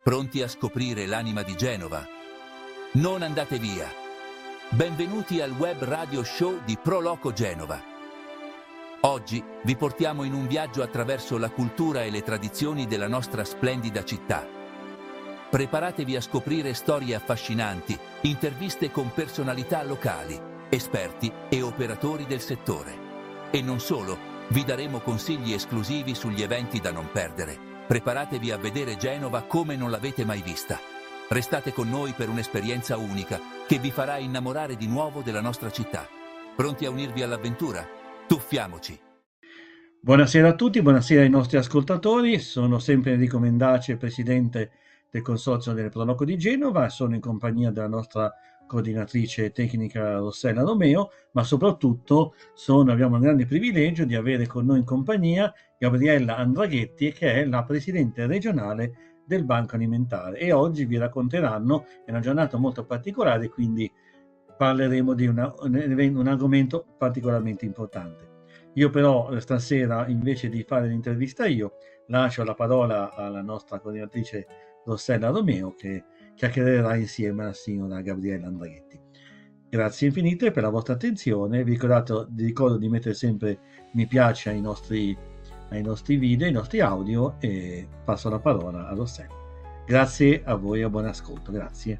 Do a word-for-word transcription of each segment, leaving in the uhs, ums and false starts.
Pronti a scoprire l'anima di Genova? Non andate via! Benvenuti al web radio show di Pro Loco Genova. Oggi vi portiamo in un viaggio attraverso la cultura e le tradizioni della nostra splendida città. Preparatevi a scoprire storie affascinanti, interviste con personalità locali, esperti e operatori del settore. E non solo, vi daremo consigli esclusivi sugli eventi da non perdere. Preparatevi a vedere Genova come non l'avete mai vista. Restate con noi per un'esperienza unica che vi farà innamorare di nuovo della nostra città. Pronti a unirvi all'avventura? Tuffiamoci! Buonasera a tutti, buonasera ai nostri ascoltatori. Sono sempre Enrico Mendace, presidente del Consorzio del Pro Loco di Genova. Sono in compagnia della nostra coordinatrice tecnica Rossella Romeo, ma soprattutto sono, abbiamo il grande privilegio di avere con noi in compagnia Gabriella Andraghetti, che è la presidente regionale del Banco Alimentare, e oggi vi racconteranno, è una giornata molto particolare, quindi parleremo di una, un argomento particolarmente importante. Io però stasera, invece di fare l'intervista io, lascio la parola alla nostra coordinatrice Rossella Romeo, che chiacchiererà insieme alla signora Gabriella Andraghetti. Grazie infinite per la vostra attenzione. Vi ricordate, vi ricordo di mettere sempre mi piace ai nostri, ai nostri video, ai nostri audio, e passo la parola a Rossella. Grazie a voi e buon ascolto. Grazie.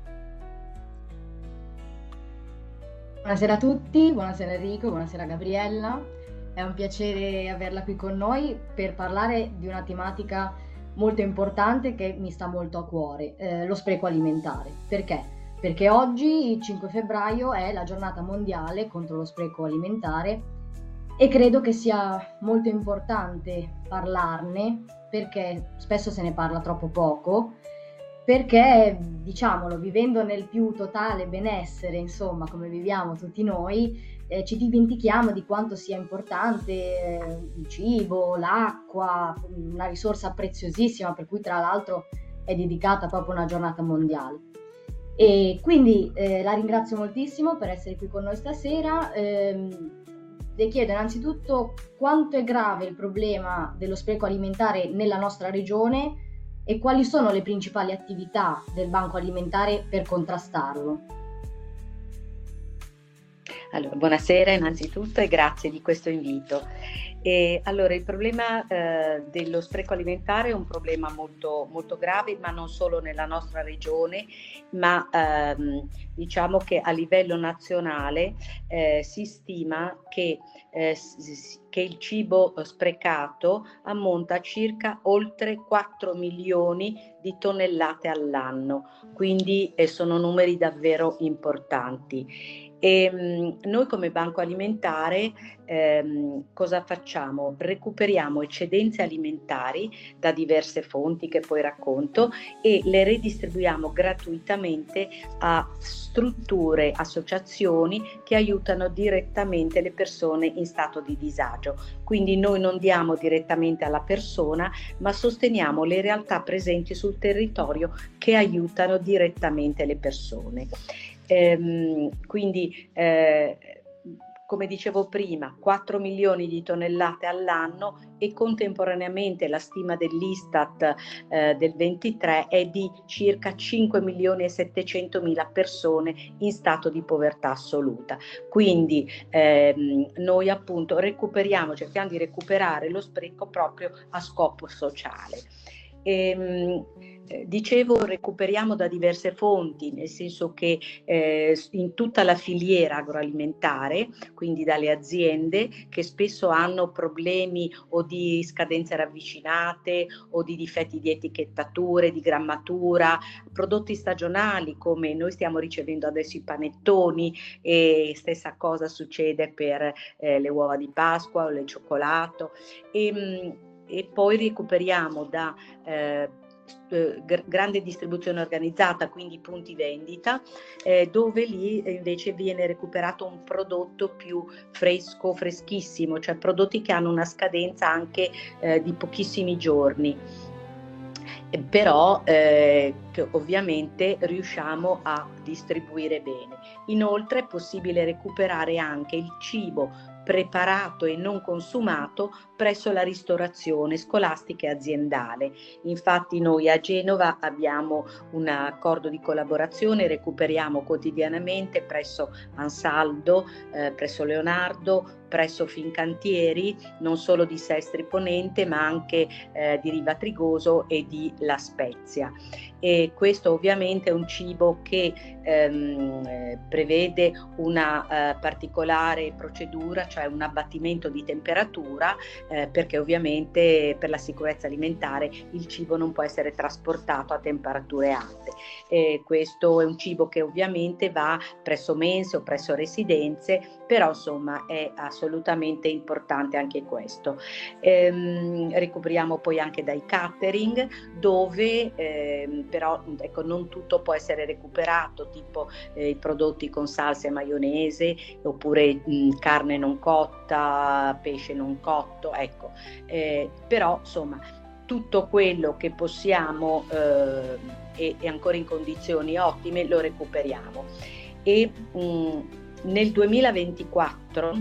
Buonasera a tutti, buonasera Enrico, buonasera Gabriella. È un piacere averla qui con noi per parlare di una tematica molto importante che mi sta molto a cuore, eh, lo spreco alimentare. Perché? Perché oggi, il cinque febbraio, è la giornata mondiale contro lo spreco alimentare e credo che sia molto importante parlarne, perché spesso se ne parla troppo poco, perché, diciamolo, vivendo nel più totale benessere, insomma, come viviamo tutti noi, eh, ci dimentichiamo di quanto sia importante eh, il cibo, l'acqua, una risorsa preziosissima, per cui tra l'altro è dedicata proprio una giornata mondiale. E quindi eh, la ringrazio moltissimo per essere qui con noi stasera. Ehm, le chiedo innanzitutto quanto è grave il problema dello spreco alimentare nella nostra regione e quali sono le principali attività del Banco Alimentare per contrastarlo. Allora, buonasera innanzitutto e grazie di questo invito. E, allora, il problema eh, dello spreco alimentare è un problema molto, molto grave, ma non solo nella nostra regione, ma ehm, diciamo che a livello nazionale eh, si stima che, eh, che il cibo sprecato ammonta a circa oltre quattro milioni di tonnellate all'anno, quindi eh, sono numeri davvero importanti. E mh, noi come Banco Alimentare ehm, cosa facciamo? Recuperiamo eccedenze alimentari da diverse fonti che poi racconto e le redistribuiamo gratuitamente a strutture, associazioni che aiutano direttamente le persone in stato di disagio. Quindi noi non diamo direttamente alla persona, ma sosteniamo le realtà presenti sul territorio che aiutano direttamente le persone. Ehm, quindi eh, come dicevo prima, quattro milioni di tonnellate all'anno, e contemporaneamente la stima dell'Istat eh, del ventitré è di circa cinque milioni e settecentomila persone in stato di povertà assoluta. Quindi ehm, noi appunto recuperiamo, cerchiamo di recuperare lo spreco proprio a scopo sociale. Ehm, Eh, dicevo, recuperiamo da diverse fonti, nel senso che eh, in tutta la filiera agroalimentare, quindi dalle aziende che spesso hanno problemi o di scadenze ravvicinate o di difetti di etichettature, di grammatura, prodotti stagionali come noi stiamo ricevendo adesso i panettoni, e stessa cosa succede per eh, le uova di Pasqua o il cioccolato, e, mh, e poi recuperiamo da eh, grande distribuzione organizzata, quindi punti vendita, eh, dove lì invece viene recuperato un prodotto più fresco, freschissimo, cioè prodotti che hanno una scadenza anche eh, di pochissimi giorni, eh, però eh, che ovviamente riusciamo a distribuire bene. Inoltre è possibile recuperare anche il cibo preparato e non consumato presso la ristorazione scolastica e aziendale. Infatti noi a Genova abbiamo un accordo di collaborazione, recuperiamo quotidianamente presso Ansaldo, eh, presso Leonardo, presso Fincantieri, non solo di Sestri Ponente ma anche eh, di Riva Trigoso e di La Spezia. E questo ovviamente è un cibo che ehm, prevede una eh, particolare procedura, cioè un abbattimento di temperatura, eh, perché ovviamente per la sicurezza alimentare il cibo non può essere trasportato a temperature alte. E questo è un cibo che ovviamente va presso mense o presso residenze, però insomma è assolutamente importante anche questo. Ehm, recuperiamo poi anche dai catering, dove ehm, però ecco, non tutto può essere recuperato, tipo eh, i prodotti con salsa e maionese, oppure mh, carne non cotta, pesce non cotto, ecco, eh, però insomma tutto quello che possiamo eh, e, e ancora in condizioni ottime lo recuperiamo. E mh, nel duemilaventiquattro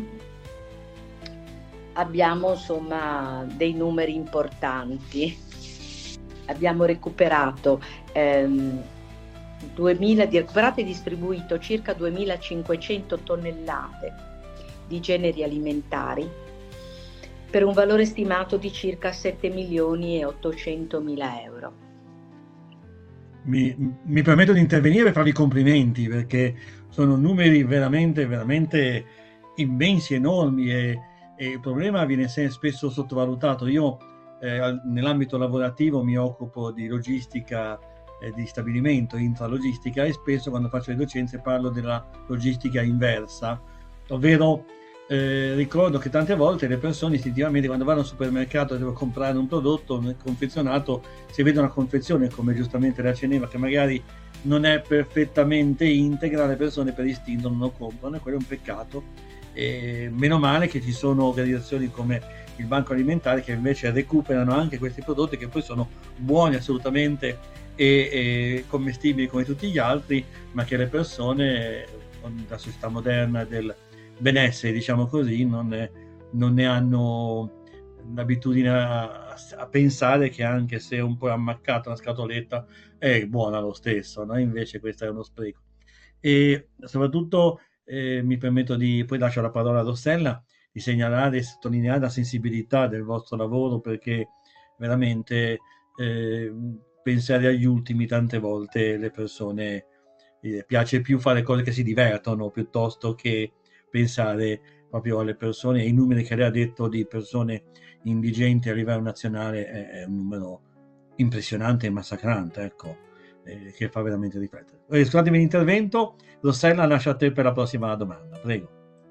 abbiamo insomma dei numeri importanti. Abbiamo recuperato ehm, duemila, recuperato e distribuito circa duemilacinquecento tonnellate di generi alimentari per un valore stimato di circa sette milioni e ottocentomila euro. Mi, mi permetto di intervenire e farvi i complimenti, perché sono numeri veramente, veramente immensi, enormi, e, e il problema viene spesso sottovalutato. Io eh, nell'ambito lavorativo mi occupo di logistica, eh, di stabilimento, intralogistica, e spesso quando faccio le docenze parlo della logistica inversa, ovvero eh, ricordo che tante volte le persone istintivamente quando vanno al supermercato e devono comprare un prodotto confezionato, si vede una confezione, come giustamente la accenneva, che magari non è perfettamente integra, le persone per istinto non lo comprano, e quello è un peccato. E meno male che ci sono organizzazioni come il Banco Alimentare che invece recuperano anche questi prodotti, che poi sono buoni assolutamente e, e commestibili come tutti gli altri, ma che le persone, con la società moderna del benessere, diciamo così, non ne, non ne hanno l'abitudine a, a pensare che anche se un po' ammaccata una scatoletta è buona lo stesso, no? Invece questo è uno spreco. E soprattutto eh, mi permetto di, poi lascio la parola a Rossella, di segnalare e sottolineare la sensibilità del vostro lavoro, perché veramente eh, pensare agli ultimi tante volte le persone eh, piace più fare cose che si divertono piuttosto che pensare proprio alle persone. E i numeri che lei ha detto di persone indigenti a livello nazionale è, è un numero impressionante e massacrante, ecco, eh, che fa veramente riflettere. Eh, scusatemi l'intervento, Rossella, lascio a te per la prossima domanda, prego.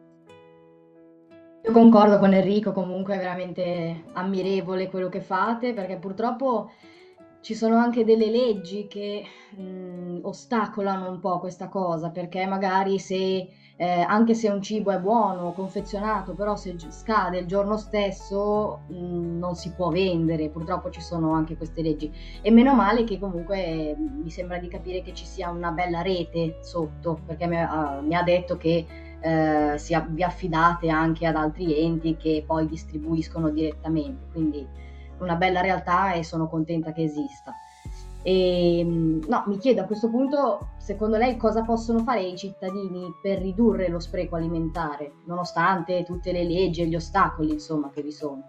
Io concordo con Enrico, comunque è veramente ammirevole quello che fate, perché purtroppo ci sono anche delle leggi che mh, ostacolano un po' questa cosa, perché magari se eh, anche se un cibo è buono, confezionato, però se scade il giorno stesso mh, non si può vendere. Purtroppo ci sono anche queste leggi, e meno male che comunque eh, mi sembra di capire che ci sia una bella rete sotto, perché mi ha, mi ha detto che eh, si, vi affidate anche ad altri enti che poi distribuiscono direttamente, quindi una bella realtà e sono contenta che esista. E, no, mi chiedo a questo punto, secondo lei cosa possono fare i cittadini per ridurre lo spreco alimentare, nonostante tutte le leggi e gli ostacoli, insomma, che vi sono?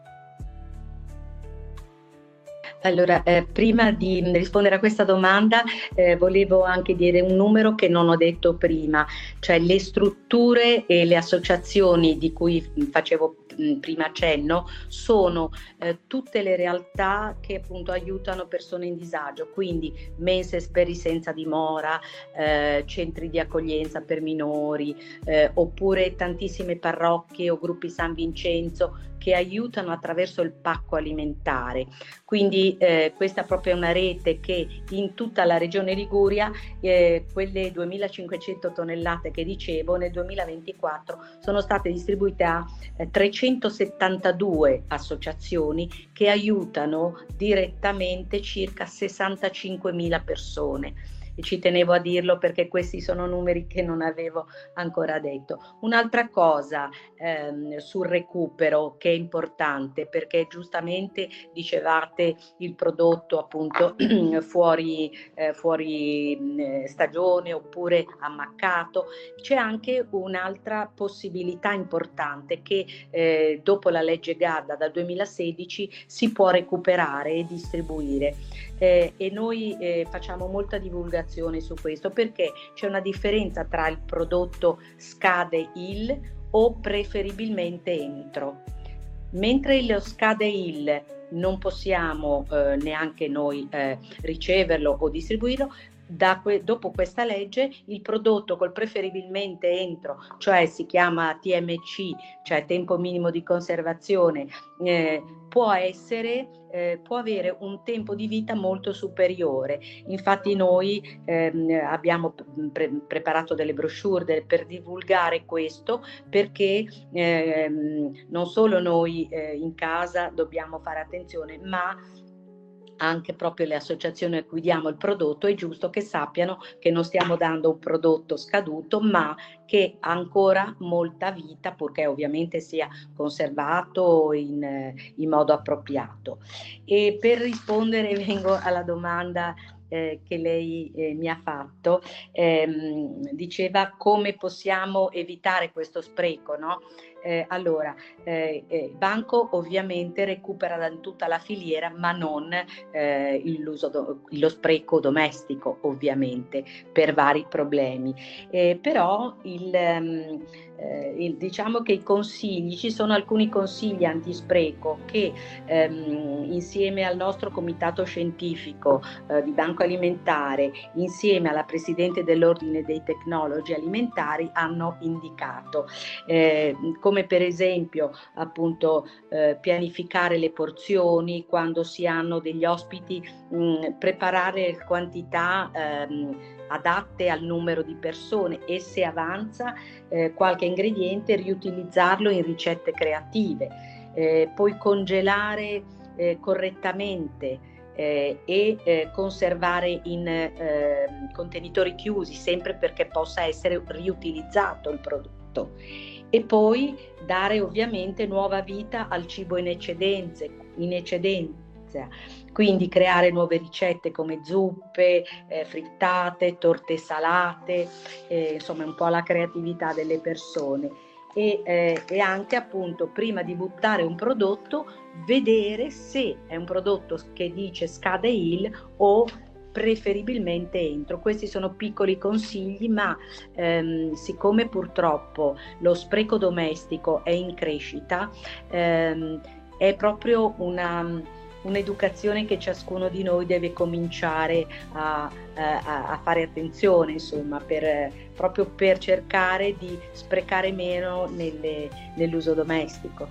Allora, eh, prima di rispondere a questa domanda eh, volevo anche dire un numero che non ho detto prima, cioè le strutture e le associazioni di cui facevo mh, prima accenno sono eh, tutte le realtà che appunto aiutano persone in disagio, quindi mense per i senza dimora, eh, centri di accoglienza per minori, eh, oppure tantissime parrocchie o gruppi San Vincenzo che aiutano attraverso il pacco alimentare. Quindi eh, questa è proprio una rete che in tutta la regione Liguria, eh, quelle duemilacinquecento tonnellate che dicevo, nel duemilaventiquattro sono state distribuite a eh, trecentosettantadue associazioni che aiutano direttamente circa sessantacinquemila persone. e ci tenevo a dirlo perché questi sono numeri che non avevo ancora detto. Un'altra cosa ehm, sul recupero che è importante, perché giustamente dicevate il prodotto appunto fuori, eh, fuori eh, stagione oppure ammaccato, c'è anche un'altra possibilità importante che eh, dopo la legge Gadda dal duemilasedici si può recuperare e distribuire eh, e noi eh, facciamo molta divulgazione su questo perché c'è una differenza tra il prodotto scade il o preferibilmente entro. Mentre lo scade il non possiamo eh, neanche noi eh, riceverlo o distribuirlo, da que- dopo questa legge il prodotto col preferibilmente entro, cioè si chiama T M C, cioè tempo minimo di conservazione, eh, può essere eh, può avere un tempo di vita molto superiore. Infatti noi ehm, abbiamo pre- preparato delle brochure del, per divulgare questo, perché ehm, non solo noi eh, in casa dobbiamo fare attenzione, ma anche proprio le associazioni a cui diamo il prodotto è giusto che sappiano che non stiamo dando un prodotto scaduto, ma che ha ancora molta vita, purché ovviamente sia conservato in, in modo appropriato. E per rispondere vengo alla domanda eh, che lei eh, mi ha fatto, ehm, diceva come possiamo evitare questo spreco, no? Eh, allora, eh, eh, il banco ovviamente recupera da tutta la filiera, ma non eh, l'uso do- lo spreco domestico, ovviamente, per vari problemi. Eh, però il, um, eh, il, diciamo che i consigli, ci sono alcuni consigli antispreco che ehm, insieme al nostro comitato scientifico eh, di Banco Alimentare, insieme alla Presidente dell'Ordine dei Tecnologi Alimentari, hanno indicato. Eh, come per esempio appunto eh, pianificare le porzioni quando si hanno degli ospiti, mh, preparare quantità ehm, adatte al numero di persone e se avanza eh, qualche ingrediente riutilizzarlo in ricette creative, eh, poi congelare eh, correttamente eh, e eh, conservare in eh, contenitori chiusi, sempre perché possa essere riutilizzato il prodotto. E poi dare ovviamente nuova vita al cibo in eccedenze, in eccedenza, quindi creare nuove ricette come zuppe, eh, frittate, torte salate, eh, insomma un po' la creatività delle persone. E, eh, e anche appunto prima di buttare un prodotto vedere se è un prodotto che dice scade il o preferibilmente entro. Questi sono piccoli consigli, ma ehm, siccome purtroppo lo spreco domestico è in crescita, ehm, è proprio una, un'educazione che ciascuno di noi deve cominciare a, a, a fare attenzione, insomma, per, proprio per cercare di sprecare meno nelle, nell'uso domestico.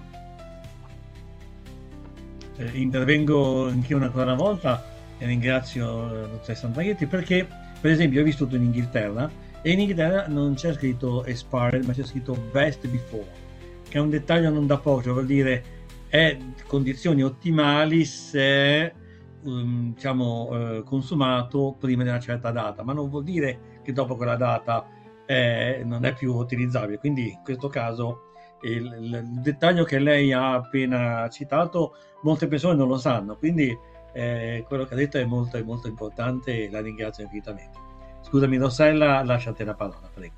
Eh, intervengo anch'io ancora una volta e ringrazio la dottoressa Santaghetti perché, per esempio, ho vissuto in Inghilterra e in Inghilterra non c'è scritto expired, ma c'è scritto best before, che è un dettaglio non da poco, cioè vuol dire è condizioni ottimali se um, diciamo uh, consumato prima di una certa data, ma non vuol dire che dopo quella data eh, non è più utilizzabile. Quindi in questo caso il, il dettaglio che lei ha appena citato molte persone non lo sanno, quindi Eh, quello che ha detto è molto, è molto importante e la ringrazio infinitamente. Scusami Rossella, lasciate la parola, prego.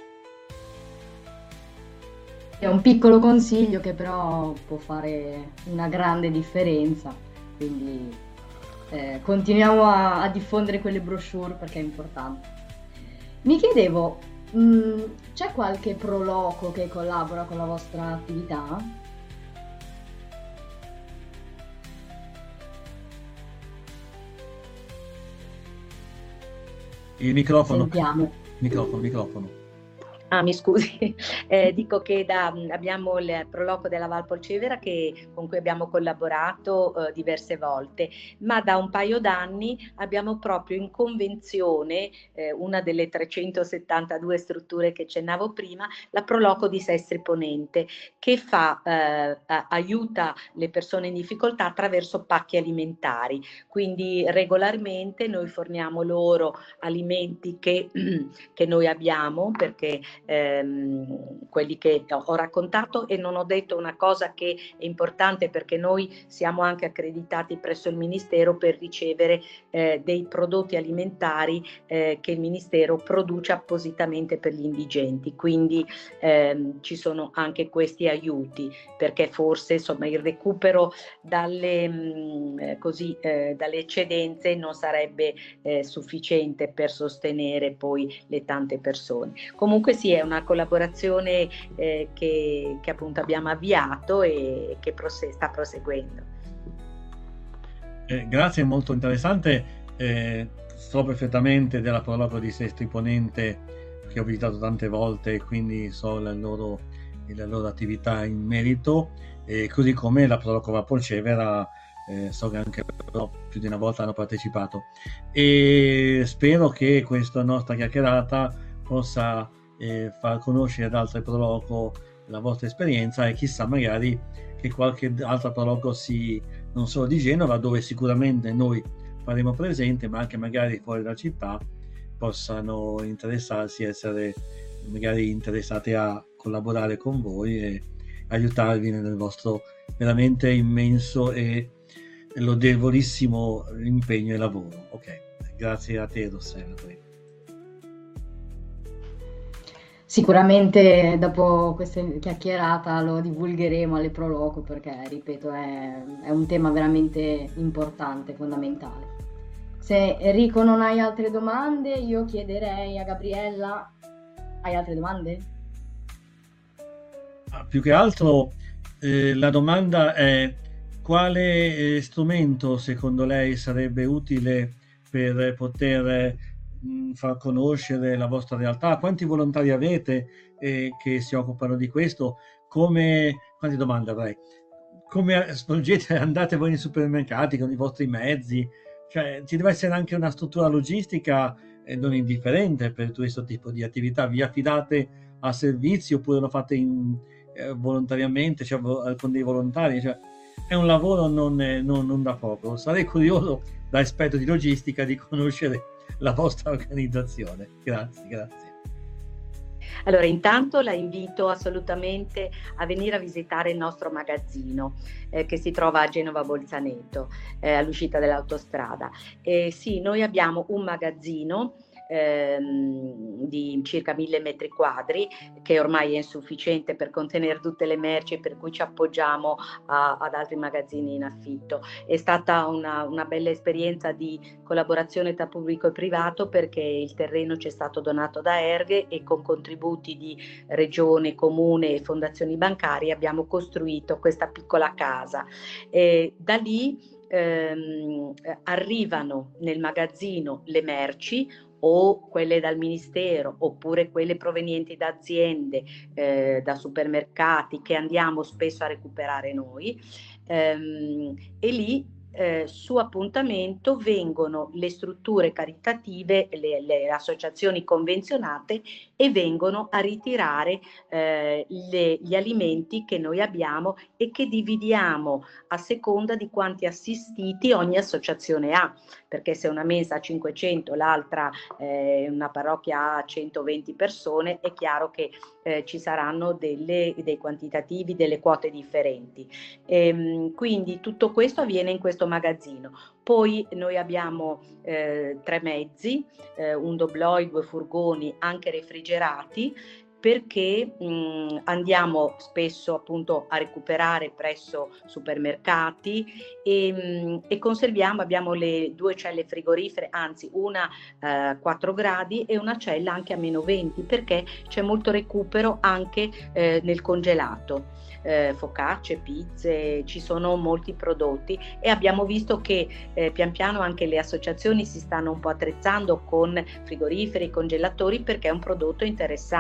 È un piccolo consiglio che però può fare una grande differenza, quindi eh, continuiamo a, a diffondere quelle brochure perché è importante. Mi chiedevo, mh, c'è qualche proloco che collabora con la vostra attività? Il microfono. Sentiamo. Microfono, microfono. Ah, mi scusi, eh, dico che da, abbiamo il Proloco della Val Polcevera che, con cui abbiamo collaborato eh, diverse volte, ma da un paio d'anni abbiamo proprio in convenzione eh, una delle trecentosettantadue strutture che accennavo prima, la Proloco di Sestri Ponente, che fa, eh, aiuta le persone in difficoltà attraverso pacchi alimentari. Quindi regolarmente noi forniamo loro alimenti che, che noi abbiamo, perché Ehm, quelli che ho raccontato, e non ho detto una cosa che è importante, perché noi siamo anche accreditati presso il Ministero per ricevere eh, dei prodotti alimentari eh, che il Ministero produce appositamente per gli indigenti, quindi ehm, ci sono anche questi aiuti, perché forse insomma il recupero dalle, mh, così, eh, dalle eccedenze non sarebbe eh, sufficiente per sostenere poi le tante persone. Comunque sì, è una collaborazione eh, che, che appunto abbiamo avviato e che prose- sta proseguendo. Eh, grazie, molto interessante. Eh, so perfettamente della Proloco di Sestri Ponente, che ho visitato tante volte, quindi so la loro, la loro attività in merito, e così come la Proloco Val Polcevera, eh, so che anche loro più di una volta hanno partecipato, e spero che questa nostra chiacchierata possa eh, far conoscere ad altre Proloco la vostra esperienza, e chissà magari che qualche altra Proloco si, non solo di Genova, dove sicuramente noi faremo presente, ma anche magari fuori dalla città, possano interessarsi, essere magari interessate a collaborare con voi e aiutarvi nel vostro veramente immenso e lodevolissimo impegno e lavoro. Ok, grazie a te, Rossella. Sicuramente dopo questa chiacchierata lo divulgheremo alle Proloco, perché, ripeto, è, è un tema veramente importante, fondamentale. Se Enrico non hai altre domande, io chiederei a Gabriella. Hai altre domande? Ah, più che altro eh, la domanda è: quale eh, strumento secondo lei sarebbe utile per poter mh, far conoscere la vostra realtà? Quanti volontari avete eh, che si occupano di questo? Come, quante domande avrei? Come svolgete, andate voi nei supermercati con i vostri mezzi? Cioè, ci deve essere anche una struttura logistica eh, non indifferente per questo tipo di attività. Vi affidate a servizi oppure lo fate in, eh, volontariamente, cioè con dei volontari? Cioè, è un lavoro non, eh, non, non da poco. Sarei curioso, da esperto di logistica, di conoscere la vostra organizzazione. Grazie, grazie. Allora, intanto la invito assolutamente a venire a visitare il nostro magazzino eh, che si trova a Genova Bolzaneto, eh, all'uscita dell'autostrada. Eh, sì, noi abbiamo un magazzino ehm, di circa mille metri quadri, che ormai è insufficiente per contenere tutte le merci, per cui ci appoggiamo a, ad altri magazzini in affitto. È stata una, una bella esperienza di collaborazione tra pubblico e privato, perché il terreno ci è stato donato da Erghe e con contributi di regione, comune e fondazioni bancarie abbiamo costruito questa piccola casa. E da lì ehm, arrivano nel magazzino le merci, o quelle dal Ministero oppure quelle provenienti da aziende, eh, da supermercati, che andiamo spesso a recuperare noi, ehm, e lì Eh, su appuntamento vengono le strutture caritative, le, le associazioni convenzionate, e vengono a ritirare eh, le, gli alimenti che noi abbiamo e che dividiamo a seconda di quanti assistiti ogni associazione ha, perché se una mensa ha cinquecento, l'altra eh, una parrocchia ha centoventi persone, è chiaro che eh, ci saranno delle, dei quantitativi, delle quote differenti. Ehm, quindi tutto questo avviene in questo magazzino. Poi noi abbiamo eh, tre mezzi, eh, un dobloi, due furgoni anche refrigerati, perché mh, andiamo spesso appunto a recuperare presso supermercati e, mh, e conserviamo, abbiamo le due celle frigorifere, anzi una a eh, quattro gradi e una cella anche a meno venti, perché c'è molto recupero anche eh, nel congelato. Eh, focacce, pizze, ci sono molti prodotti, e abbiamo visto che eh, pian piano anche le associazioni si stanno un po' attrezzando con frigoriferi, congelatori, perché è un prodotto interessante. Insomma,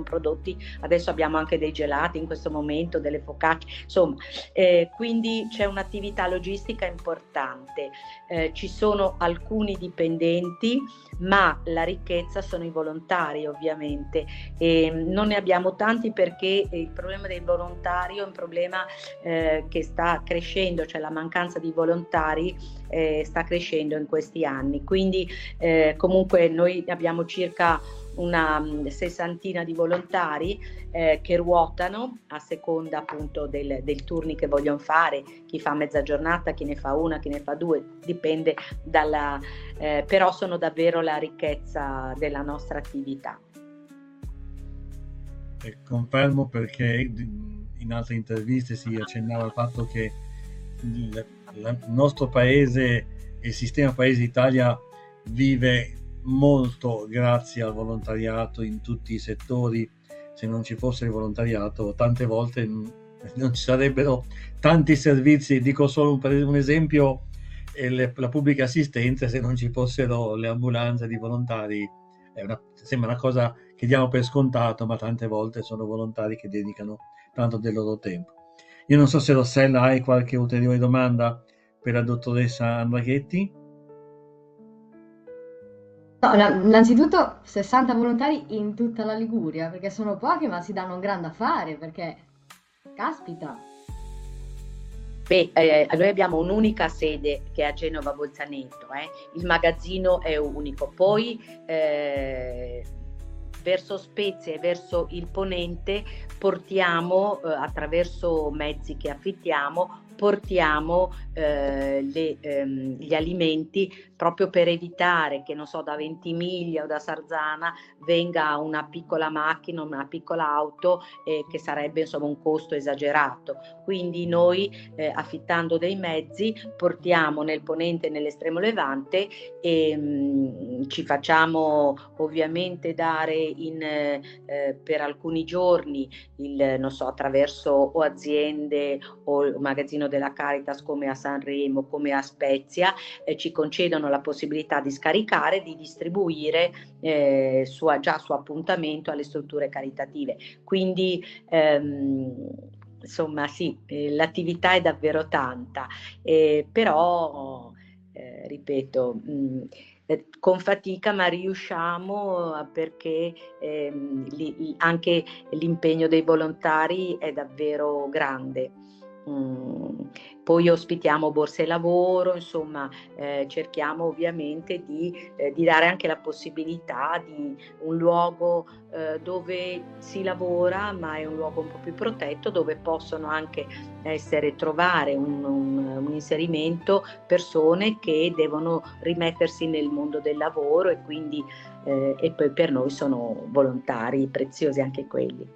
sono prodotti, adesso abbiamo anche dei gelati in questo momento, delle focacce, insomma, eh, quindi c'è un'attività logistica importante, eh, ci sono alcuni dipendenti, ma la ricchezza sono i volontari ovviamente, e non ne abbiamo tanti perché il problema dei volontari è un problema eh, che sta crescendo, cioè la mancanza di volontari eh, sta crescendo in questi anni, quindi eh, comunque noi abbiamo circa una sessantina di volontari eh, che ruotano a seconda appunto del, del turni che vogliono fare, chi fa mezza giornata, chi ne fa una, chi ne fa due, dipende dalla eh, però sono davvero la ricchezza della nostra attività. E confermo, perché in altre interviste si accennava al fatto che il, il nostro paese e il sistema paese Italia vive molto grazie al volontariato in tutti i settori. Se non ci fosse il volontariato tante volte non ci sarebbero tanti servizi. Dico solo per un esempio, le, la pubblica assistenza, se non ci fossero le ambulanze di volontari, è una, sembra una cosa che diamo per scontato, ma tante volte sono volontari che dedicano tanto del loro tempo. Io non so se Rossella hai qualche ulteriore domanda per la dottoressa Andraghetti. No, innanzitutto sessanta volontari in tutta la Liguria, perché sono pochi ma si danno un grande affare, perché caspita. Beh, eh, noi abbiamo un'unica sede che è a Genova Bolzaneto, eh. Il magazzino è unico, poi eh, verso Spezia e verso il Ponente portiamo, eh, attraverso mezzi che affittiamo, portiamo eh, le, ehm, gli alimenti proprio per evitare che, non so, da Ventimiglia o da Sarzana venga una piccola macchina, una piccola auto, eh, che sarebbe insomma un costo esagerato. Quindi noi eh, affittando dei mezzi portiamo nel Ponente e nell'estremo Levante e mh, ci facciamo ovviamente dare in, eh, per alcuni giorni il, non so, attraverso o aziende o il magazzino della Caritas come a Sanremo, come a Spezia, eh, ci concedono la possibilità di scaricare, di distribuire eh, su, già su appuntamento alle strutture caritative. Quindi ehm, insomma sì, eh, l'attività è davvero tanta, eh, però eh, ripeto, mh, eh, con fatica, ma riusciamo, perché ehm, li, anche l'impegno dei volontari è davvero grande. Mm. Poi ospitiamo borse lavoro, insomma eh, cerchiamo ovviamente di, eh, di dare anche la possibilità di un luogo eh, dove si lavora, ma è un luogo un po' più protetto, dove possono anche essere trovare un, un, un inserimento persone che devono rimettersi nel mondo del lavoro, e quindi eh, e poi per noi sono volontari preziosi anche quelli.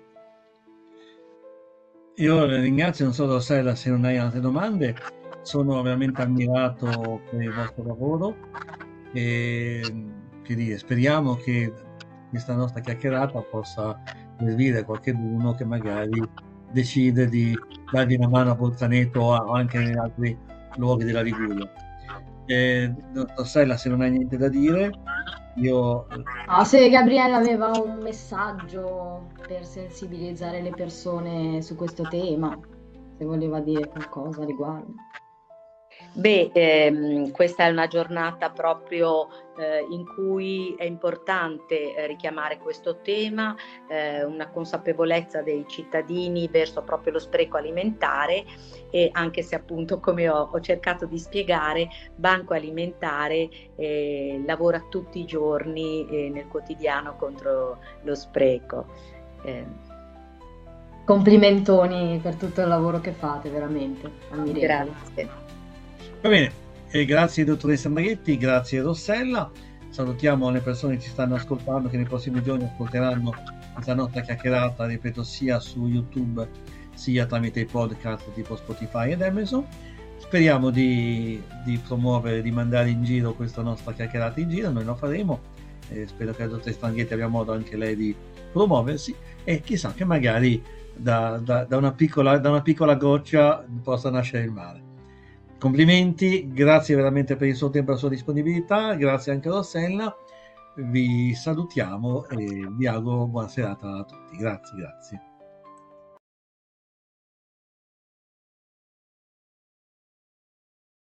Io ringrazio, non so Rossella se non hai altre domande, sono veramente ammirato per il vostro lavoro e che dire, speriamo che questa nostra chiacchierata possa servire qualcuno che magari decide di darvi una mano a Bolzaneto o anche in altri luoghi della Liguria. Eh, Rossella, se non hai niente da dire, io... No, se Gabriella aveva un messaggio per sensibilizzare le persone su questo tema, se voleva dire qualcosa a riguardo. Beh, ehm, questa è una giornata proprio eh, in cui è importante eh, richiamare questo tema, eh, una consapevolezza dei cittadini verso proprio lo spreco alimentare, e anche se appunto, come ho, ho cercato di spiegare, Banco Alimentare eh, lavora tutti i giorni eh, nel quotidiano contro lo spreco. Eh. Complimentoni per tutto il lavoro che fate, veramente ammirevole. Grazie. Va bene, e grazie dottoressa Maghetti, grazie Rossella, salutiamo le persone che ci stanno ascoltando, che nei prossimi giorni ascolteranno questa nostra chiacchierata, ripeto, sia su YouTube sia tramite i podcast tipo Spotify ed Amazon. Speriamo di, di promuovere, di mandare in giro questa nostra chiacchierata in giro, noi lo faremo, e spero che la dottoressa Maghetti abbia modo anche lei di promuoversi, e chissà che magari da, da, da, una, piccola, da una piccola goccia possa nascere il mare. Complimenti, grazie veramente per il suo tempo e la sua disponibilità, grazie anche a Rossella, vi salutiamo e vi auguro buona serata a tutti. Grazie, grazie.